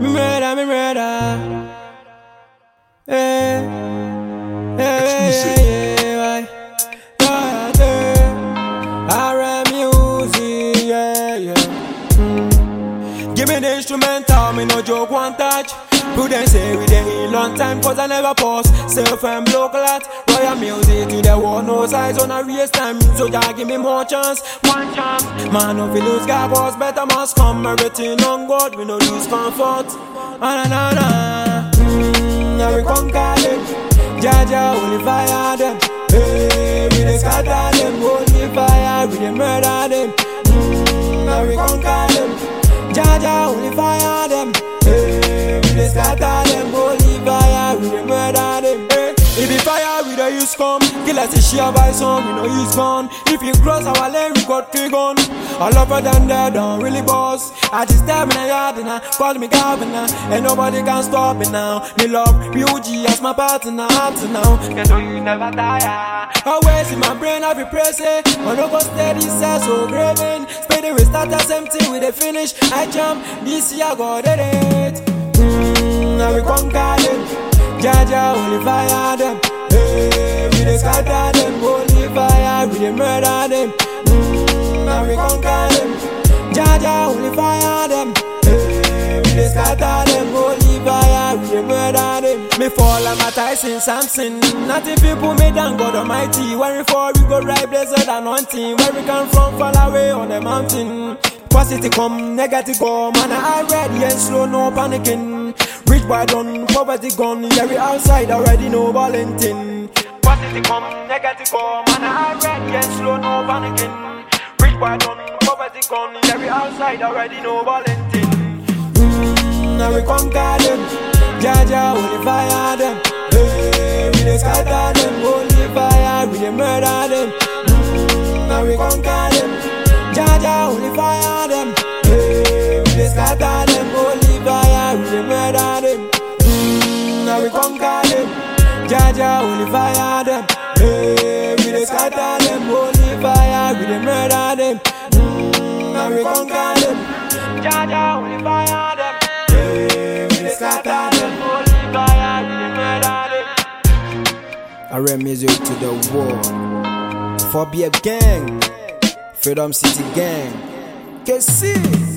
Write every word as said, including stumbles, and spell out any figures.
Me murder, me murder. Hey, hey, hey, hey, hey. R M music, yeah, yeah. Mm. Give me the instrumental, me no joke, one touch. Prudence say we dey heal long time, cause I never pause. Self and local art, royal music to the war, no size on a race time. So just give me more chance, one chance. Man, no feel lose God, cause better must come. Everything on God, we no lose comfort. Ah, na, na, na. Mm, now we conquer them. Jaja, only fire them. Hey, we dey scatter them. Only fire, we dey murder them. Mm, now we conquer them. Jaja, only fire them. Hey, we dey scatter them. Only fire, we dey murder them. Hey, if the fire we dey use come, kill us a share by some, we no use gun. If you cross our lane, we got three gun. All over than that, don't really boss. I just step in a yard and I call me governor, and nobody can stop it now. Me love B U G as my partner up to now. Get so you never tire. Always in my brain I be pressing, but no go steady, say so craving. Spade we start as empty with the finish. I jump this year, I got it. Mmm, now we conquer them. Jaja, only fire them. Hey, we dey scatter them. Only fire, we dey murder them. Mmm, now we conquer them. Jaja, only fire them. Hey, we dey scatter them. Only fire, we dey murder them. Me fall like my Tyson Samson. Nothing people me down, God Almighty. Where we fall, we go right blessed anointing. Where we come from, fall away on the mountain. Positive come, negative go. Man, I ready and slow, no panicking. Rich boy done, poverty gone. Yeah, we outside already, no Valentin. Positive come, negative go. Man, I ready and slow, no panicking. Rich boy done, poverty gone. Yeah, we outside already, no Valentin. Mmm, now we conquer them. Jaja, only fire them. Hey, we dey scatter them. Only fire, we dey murder them. Mmm, now we conquer them. Jaja, only fire them. Hey, we dey scatter them. Only fire, we dey murder them. Mmm, now we conquer them. Jaja, only fire them. Hey, we dey scatter them. Only fire, we dey murder them. Mmm, now we conquer them. Jaja, only fire them. Hey, we dey scatter them. Only fire, we dey murder them. R M music to the world. For be a gang. Freedom City Gang. K C